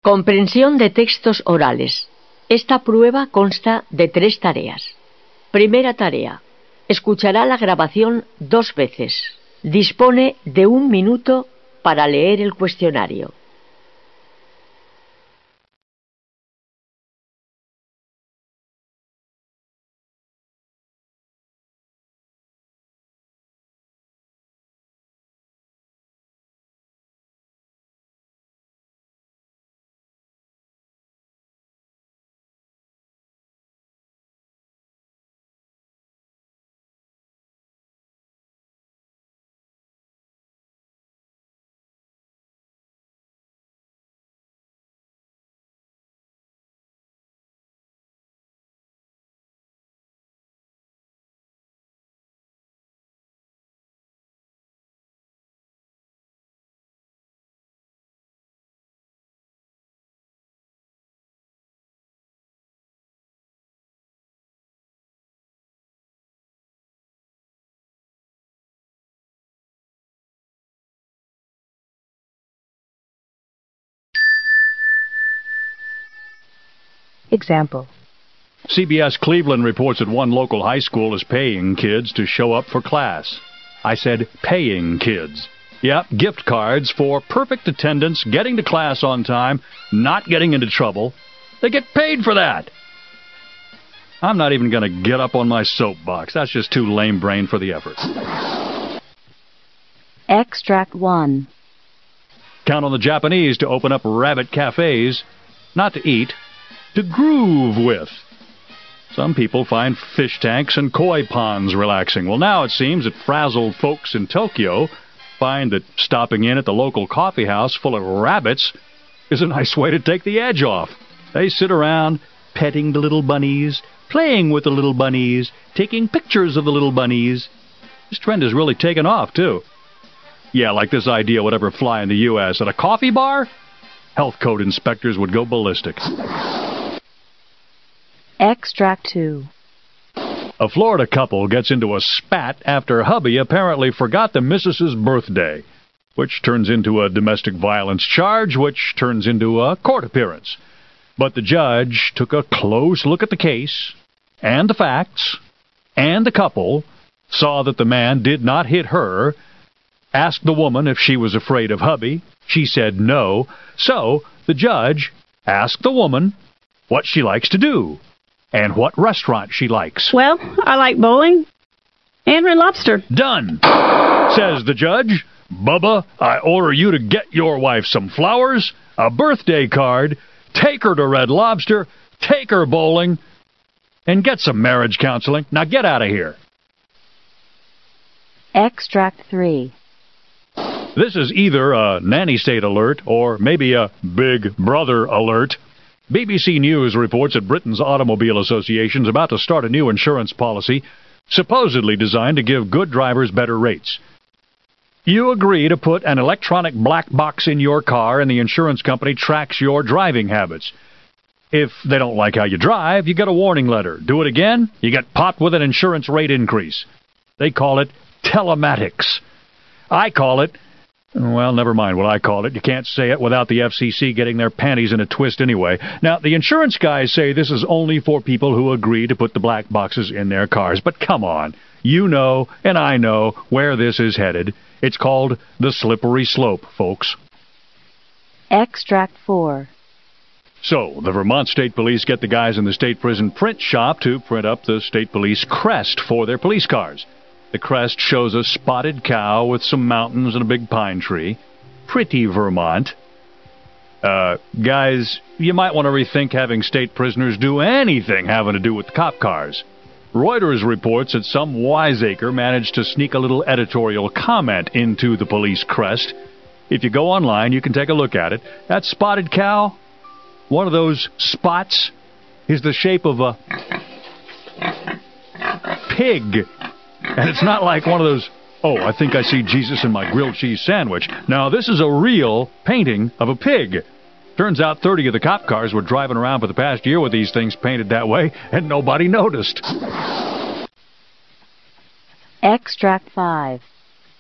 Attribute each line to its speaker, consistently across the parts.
Speaker 1: Comprensión de textos orales. Esta prueba consta de 3 tareas. Primera tarea. Escuchará la grabación 2 veces. Dispone de 1 minuto para leer el cuestionario.
Speaker 2: Example.
Speaker 3: CBS Cleveland reports that one local high school is paying kids to show up for class. I said paying kids. Yep, gift cards for perfect attendance, getting to class on time, not getting into trouble. They get paid for that. I'm not even going to get up on my soapbox. That's just too lame-brained for the effort.
Speaker 2: Extract 1.
Speaker 3: Count on the Japanese to open up rabbit cafes, not to eat, to groove with. Some people find fish tanks and koi ponds relaxing. Well, now it seems that frazzled folks in Tokyo find that stopping in at the local coffee house full of rabbits is a nice way to take the edge off. They sit around petting the little bunnies, playing with the little bunnies, taking pictures of the little bunnies. This trend has really taken off, too. Yeah, like this idea would ever fly in the U.S. At a coffee bar? Health code inspectors would go ballistic.
Speaker 2: Extract 2.
Speaker 3: A Florida couple gets into a spat after hubby apparently forgot the missus's birthday, which turns into a domestic violence charge, which turns into a court appearance. But the judge took a close look at the case, and the facts, and the couple saw that the man did not hit her, asked the woman if she was afraid of hubby. She said no, so the judge asked the woman what she likes to do and what restaurant she likes.
Speaker 4: Well, I like bowling and Red Lobster.
Speaker 3: Done, says the judge. Bubba, I order you to get your wife some flowers, a birthday card, take her to Red Lobster, take her bowling, and get some marriage counseling. Now get out of here.
Speaker 2: Extract 3.
Speaker 3: This is either a nanny state alert or maybe a Big Brother alert. BBC News reports that Britain's Automobile Association is about to start a new insurance policy supposedly designed to give good drivers better rates. You agree to put an electronic black box in your car and the insurance company tracks your driving habits. If they don't like how you drive, you get a warning letter. Do it again, you get popped with an insurance rate increase. They call it telematics. I call it, well, never mind what I call it. You can't say it without the FCC getting their panties in a twist anyway. Now, the insurance guys say this is only for people who agree to put the black boxes in their cars. But come on. You know, and I know, where this is headed. It's called the slippery slope, folks.
Speaker 2: Extract 4.
Speaker 3: So, the Vermont State Police get the guys in the state prison print shop to print up the state police crest for their police cars. The crest shows a spotted cow with some mountains and a big pine tree. Pretty Vermont. Guys, you might want to rethink having state prisoners do anything having to do with cop cars. Reuters reports that some wiseacre managed to sneak a little editorial comment into the police crest. If you go online, you can take a look at it. That spotted cow, one of those spots, is the shape of a pig. And it's not like one of those, oh, I think I see Jesus in my grilled cheese sandwich. Now, this is a real painting of a pig. Turns out 30 of the cop cars were driving around for the past year with these things painted that way, and nobody noticed.
Speaker 2: Extract 5.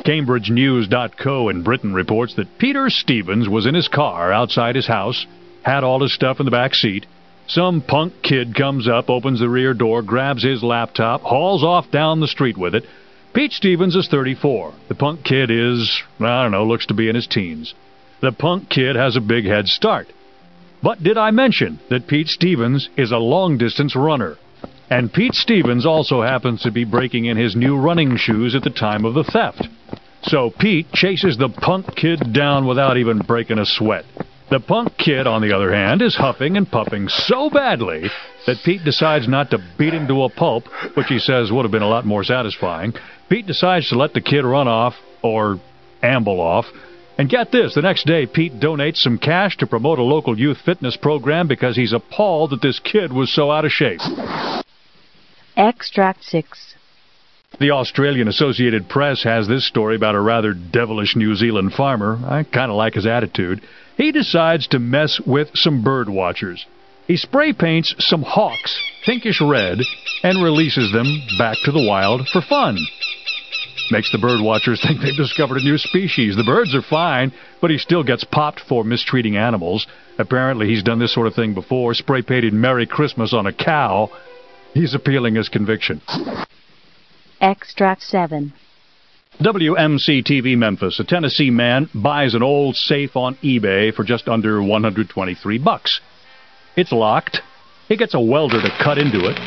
Speaker 3: CambridgeNews.co in Britain reports that Peter Stevens was in his car outside his house, had all his stuff in the back seat. Some punk kid comes up, opens the rear door, grabs his laptop, hauls off down the street with it. Pete Stevens is 34. The punk kid is, looks to be in his teens. The punk kid has a big head start. But did I mention that Pete Stevens is a long-distance runner? And Pete Stevens also happens to be breaking in his new running shoes at the time of the theft. So Pete chases the punk kid down without even breaking a sweat. The punk kid, on the other hand, is huffing and puffing so badly that Pete decides not to beat him to a pulp, which he says would have been a lot more satisfying. Pete decides to let the kid run off, or amble off. And get this, the next day Pete donates some cash to promote a local youth fitness program because he's appalled that this kid was so out of shape.
Speaker 2: Extract 6.
Speaker 3: The Australian Associated Press has this story about a rather devilish New Zealand farmer. I kind of like his attitude. He decides to mess with some bird watchers. He spray paints some hawks pinkish red and releases them back to the wild for fun. Makes the bird watchers think they've discovered a new species. The birds are fine, but he still gets popped for mistreating animals. Apparently he's done this sort of thing before, spray painted Merry Christmas on a cow. He's appealing his conviction.
Speaker 2: Extract 7.
Speaker 3: WMC-TV Memphis. A Tennessee man buys an old safe on eBay for just under $123. It's locked. He gets a welder to cut into it.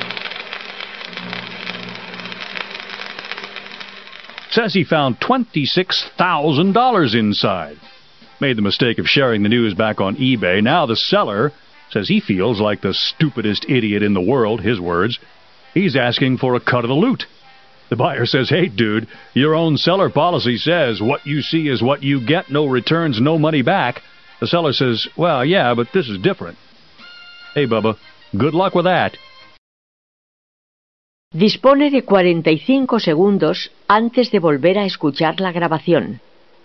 Speaker 3: Says he found $26,000 inside. Made the mistake of sharing the news back on eBay. Now the seller says he feels like the stupidest idiot in the world, his words. He's asking for a cut of the loot. The buyer says, hey, dude, your own seller policy says what you see is what you get, no returns, no money back. The seller says, well, yeah, but this is different. Hey, Bubba, good luck with that.
Speaker 1: Dispone de 45 segundos antes de volver a escuchar la grabación.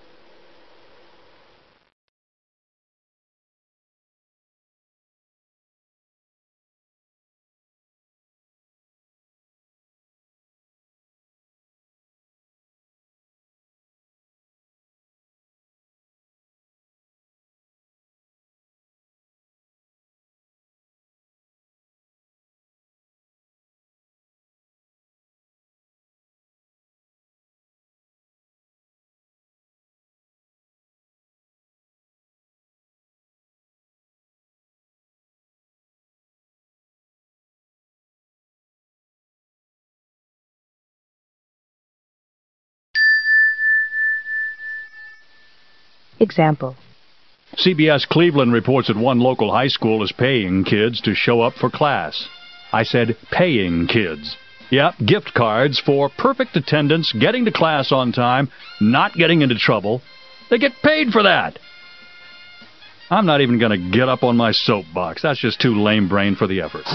Speaker 2: Example.
Speaker 3: CBS Cleveland reports that one local high school is paying kids to show up for class. I said paying kids. Yep, gift cards for perfect attendance, getting to class on time, not getting into trouble. They get paid for that. I'm not even going to get up on my soapbox. That's just too lame-brained for the effort.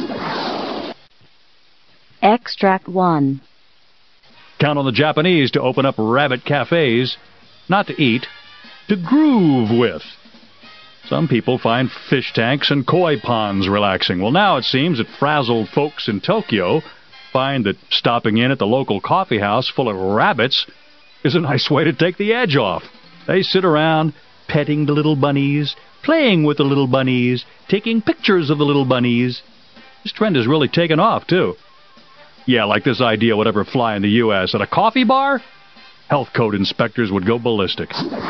Speaker 2: Extract 1.
Speaker 3: Count on the Japanese to open up rabbit cafes, not to eat, to groove with. Some people find fish tanks and koi ponds relaxing. Well, now it seems that frazzled folks in Tokyo find that stopping in at the local coffee house full of rabbits is a nice way to take the edge off. They sit around petting the little bunnies, playing with the little bunnies, taking pictures of the little bunnies. This trend has really taken off, too. Yeah, like this idea would ever fly in the U.S. At a coffee bar, health code inspectors would go ballistic.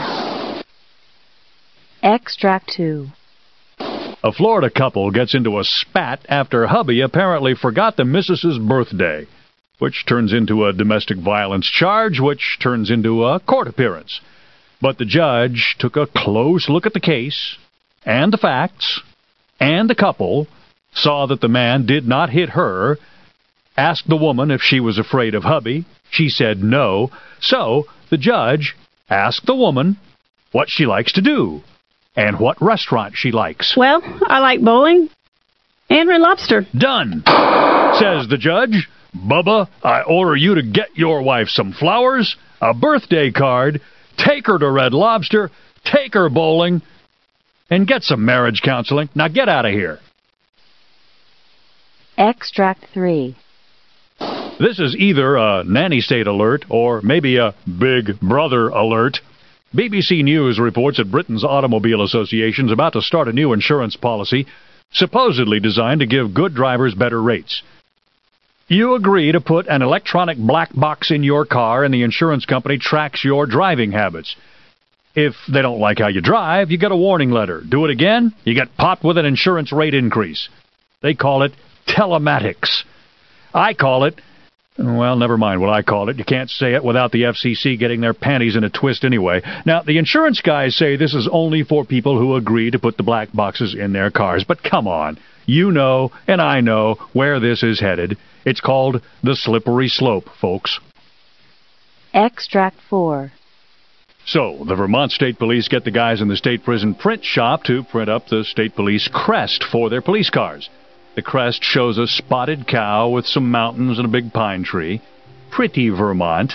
Speaker 2: Extract 2.
Speaker 3: A Florida couple gets into a spat after hubby apparently forgot the missus's birthday, which turns into a domestic violence charge, which turns into a court appearance. But the judge took a close look at the case and the facts, and the couple saw that the man did not hit her, asked the woman if she was afraid of hubby. She said no. So the judge asked the woman what she likes to do and what restaurant she likes.
Speaker 4: Well, I like bowling and Red Lobster.
Speaker 3: Done, says the judge. Bubba, I order you to get your wife some flowers, a birthday card, take her to Red Lobster, take her bowling, and get some marriage counseling. Now get out of here.
Speaker 2: Extract 3.
Speaker 3: This is either a nanny state alert or maybe a big brother alert. BBC News reports that Britain's Automobile Association is about to start a new insurance policy supposedly designed to give good drivers better rates. You agree to put an electronic black box in your car and the insurance company tracks your driving habits. If they don't like how you drive, you get a warning letter. Do it again, you get popped with an insurance rate increase. They call it telematics. I call it, well, never mind what I call it. You can't say it without the FCC getting their panties in a twist anyway. Now, the insurance guys say this is only for people who agree to put the black boxes in their cars. But come on. You know, and I know, where this is headed. It's called the slippery slope, folks.
Speaker 2: Extract 4.
Speaker 3: So, the Vermont State Police get the guys in the state prison print shop to print up the state police crest for their police cars. The crest shows a spotted cow with some mountains and a big pine tree. Pretty Vermont.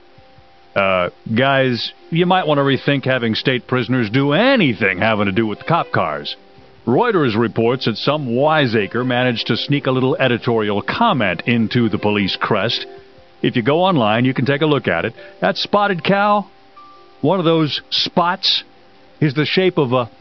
Speaker 3: Guys, you might want to rethink having state prisoners do anything having to do with cop cars. Reuters reports that some wiseacre managed to sneak a little editorial comment into the police crest. If you go online, you can take a look at it. That spotted cow, one of those spots, is the shape of a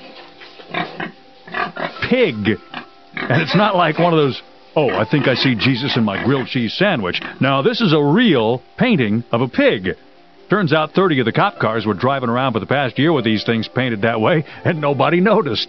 Speaker 3: pig. And it's not like one of those, oh, I think I see Jesus in my grilled cheese sandwich. Now, this is a real painting of a pig. Turns out 30 of the cop cars were driving around for the past year with these things painted that way, and nobody noticed.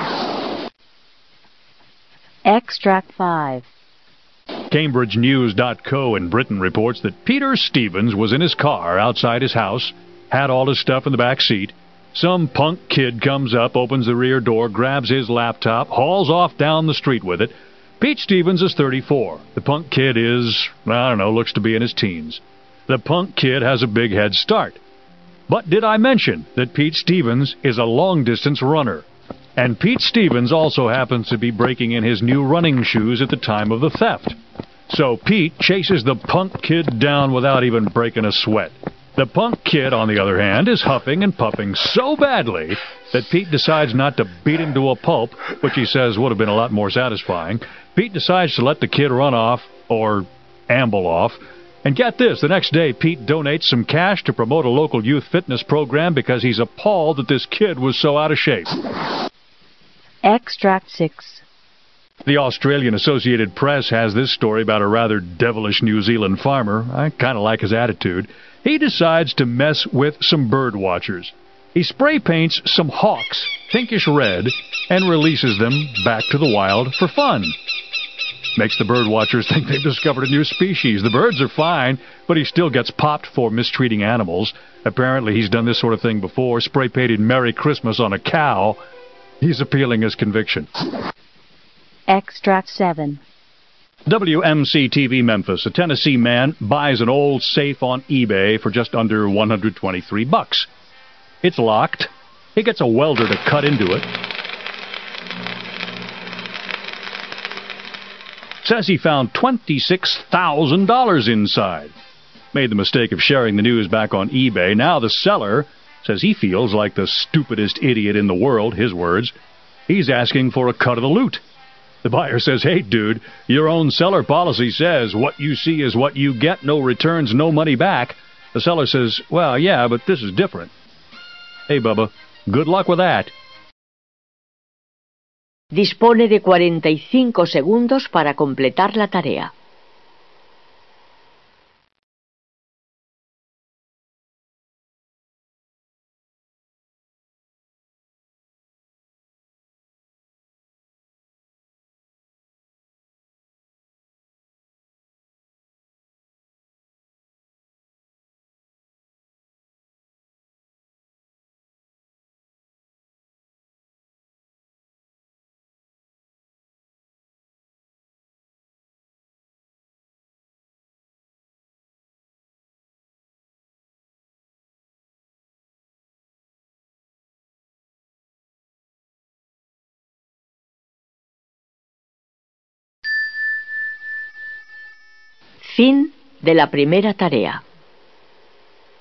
Speaker 2: Extract 5.
Speaker 3: CambridgeNews.co in Britain reports that Peter Stevens was in his car outside his house, had all his stuff in the back seat. Some punk kid comes up, opens the rear door, grabs his laptop, hauls off down the street with it. Pete Stevens is 34. The punk kid is, I don't know, looks to be in his teens. The punk kid has a big head start. But did I mention that Pete Stevens is a long-distance runner? And Pete Stevens also happens to be breaking in his new running shoes at the time of the theft. So Pete chases the punk kid down without even breaking a sweat. The punk kid, on the other hand, is huffing and puffing so badly that Pete decides not to beat him to a pulp, which he says would have been a lot more satisfying. Pete decides to let the kid run off, or amble off. And get this, the next day Pete donates some cash to promote a local youth fitness program because he's appalled that this kid was so out of shape.
Speaker 2: Extract 6.
Speaker 3: The Australian Associated Press has this story about a rather devilish New Zealand farmer. I kind of like his attitude. He decides to mess with some bird watchers. He spray paints some hawks pinkish red and releases them back to the wild for fun. Makes the bird watchers think they've discovered a new species. The birds are fine, but he still gets popped for mistreating animals. Apparently he's done this sort of thing before, spray painted Merry Christmas on a cow. He's appealing his conviction.
Speaker 2: Extract 7.
Speaker 3: WMC-TV Memphis. A Tennessee man buys an old safe on eBay for just under $123. It's locked. He gets a welder to cut into it. Says he found $26,000 inside. Made the mistake of sharing the news back on eBay. Now the seller says he feels like the stupidest idiot in the world, his words. He's asking for a cut of the loot. The buyer says, hey, dude, your own seller policy says what you see is what you get, no returns, no money back. The seller says, well, yeah, but this is different. Hey, Bubba, good luck with that.
Speaker 1: Dispone de 45 segundos para completar la tarea. Fin de la primera tarea.